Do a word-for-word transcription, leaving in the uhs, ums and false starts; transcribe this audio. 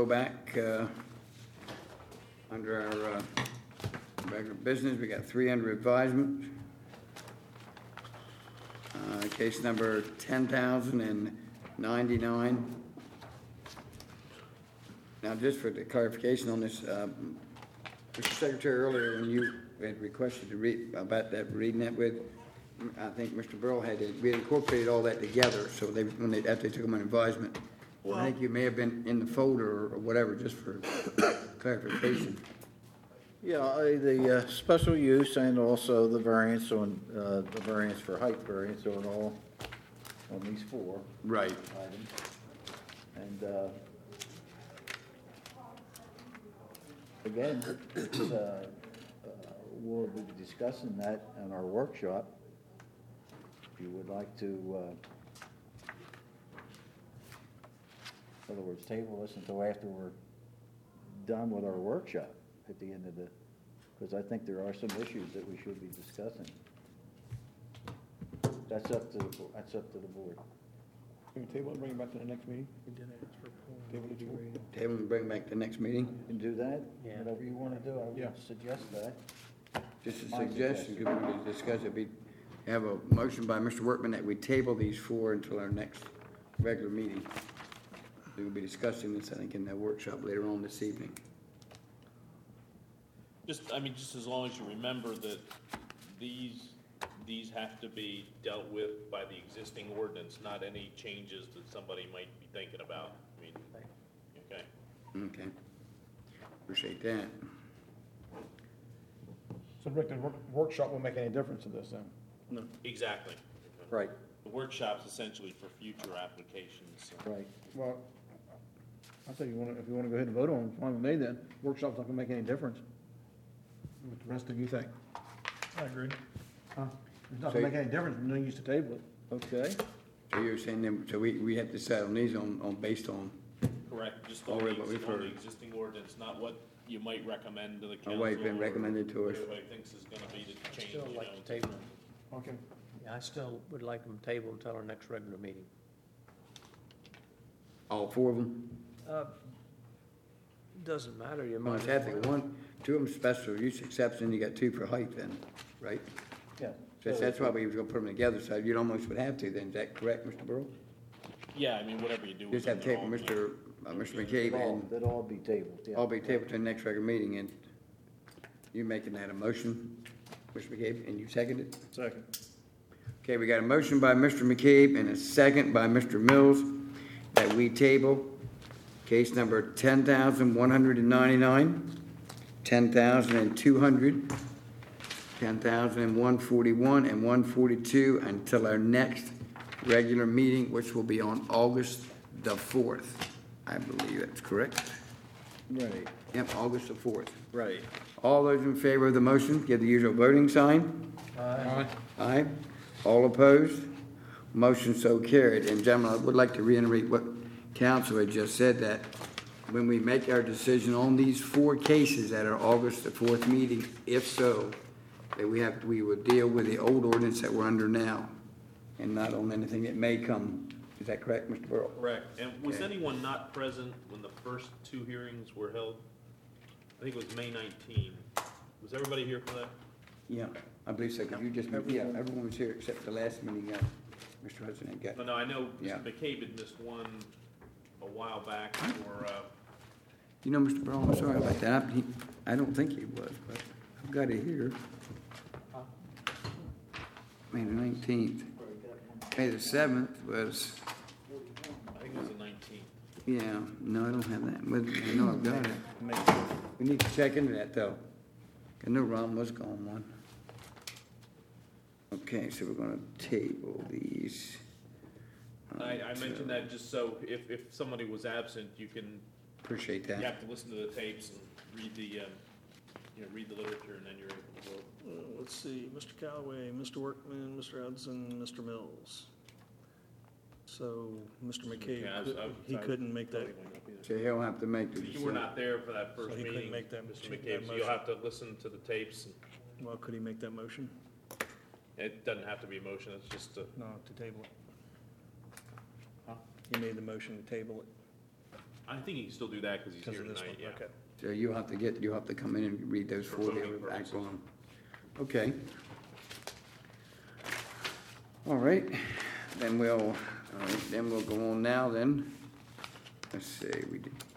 go back, uh, under our, uh, regular business, we got three under advisement. Uh, case number ten thousand ninety-nine. Now, just for the clarification on this, um, Mister Secretary, earlier when you had requested to read about that, reading that with, I think Mister Burrell had, it- we had incorporated all that together, so they, when they, after they took them on advisement. I think you may have been in the folder or whatever, just for clarification. Yeah, I- the uh, special use and also the variance on, uh, the variance for height variance on all, on these four Right. items. And, uh, again, it's, uh, uh, we'll be discussing that in our workshop. If you would like to, uh, in other words, table this until after we're done with our workshop at the end of the, because I think there are some issues that we should be discussing. That's up to, the bo- that's up to the board. Can we table and bring it back to the next meeting? Table it before? Table and bring it back to the next meeting. You can do that, Yeah. whatever you want to do, I Yeah. would suggest that. Just a My suggestion, could we discuss it, we have a motion by Mister Workman that we table these four until our next regular meeting. We will be discussing this, I think, in the workshop later on this evening. Just, I mean, just as long as you remember that these, these have to be dealt with by the existing ordinance, not any changes that somebody might be thinking about. I mean, okay? Okay. Appreciate that. So Rick, the work- workshop won't make any difference to this then? No. Exactly. Right, The workshop's essentially for future applications. so. right. Well, I think you want to, if you want to go ahead and vote on it, fine with me then. Workshop's not going to make any difference. What the rest of you think? I agree. Huh? It's not going to make any difference, no use to table it. Okay, So you're saying then, so we, we have to decide on these on, on, based on, Correct, just on Already the, what we've on the heard. existing ordinance, not what you might recommend to the or council. what has been or recommended to what us? Everybody thinks is gonna be the change, you Still know. like to table them. Okay. Yeah, I still would like them tabled until our next regular meeting. All four of them? Uh, Doesn't matter, you Well, might. it's have to, one, two of them special use exception, you got two for height then, right? yeah. So that's why we was gonna put them together, so you'd almost would have to then, is that correct, Mister Burrow? Yeah, I mean, whatever you do. Just have to within table the Mister Uh, Mister McCabe They'll all, and they'll all be tabled, yeah. I'll be tabled to the next regular meeting, and you making that a motion, Mister McCabe, and you second it? Second. Okay, we got a motion by Mister McCabe and a second by Mister Mills that we table case number ten thousand one hundred ninety-nine, ten thousand two hundred, ten thousand one forty-one, and one forty-two until our next regular meeting, which will be on August the fourth. I believe that's correct. Right, Yep, August the fourth. right. All those in favor of the motion, give the usual voting sign. Aye. Aye. All opposed? Motion so carried. And gentlemen, I would like to reiterate what council had just said, that when we make our decision on these four cases at our August the fourth meeting, if so, that we have, we would deal with the old ordinance that we're under now and not on anything that may come. Is that correct, Mister Burrow? Correct, and was Okay. anyone not present when the first two hearings were held? I think it was May nineteenth. Was everybody here for that? Yeah, I believe so, because you just, yeah, everyone was here except the last meeting, uh, Mister Hudson had got. No, no, I know Yeah. Mister McCabe had missed one a while back for, uh, You know, Mister Brown, I'm sorry about that. He, I don't think he was, but I've got it here. May the nineteenth. May the seventh was, I think it was the nineteenth. yeah, no, I don't have that with me. I know I've got it. We need to check into that, though. I know Ron was gone one. Okay, so we're gonna table these. I, I mentioned that just so if, if somebody was absent, you can, Appreciate you that. have to listen to the tapes and read the, um, you know, read the literature, and then you're able to vote. Uh, Let's see, Mister Callaway, Mister Workman, Mister Hudson, Mister Mills. So, Mister McCabe, Yeah, I was- could- I was- he I couldn't make that, So he'll have to make the You were decision. not there for that first So he couldn't meeting, make that- Mister that McCabe, so you'll motion. have to listen to the tapes. and well, could he make that motion? It doesn't have to be a motion, it's just a, No, to table it. Huh? He made the motion to table it. I think he can still do that because he's Because here of this one, tonight, yeah. okay. So you'll have to get, you'll have to come in and read those For for voting you, act purposes. on them. Okay. All right, then we'll, all right, then we'll go on now then. Let's see, we did,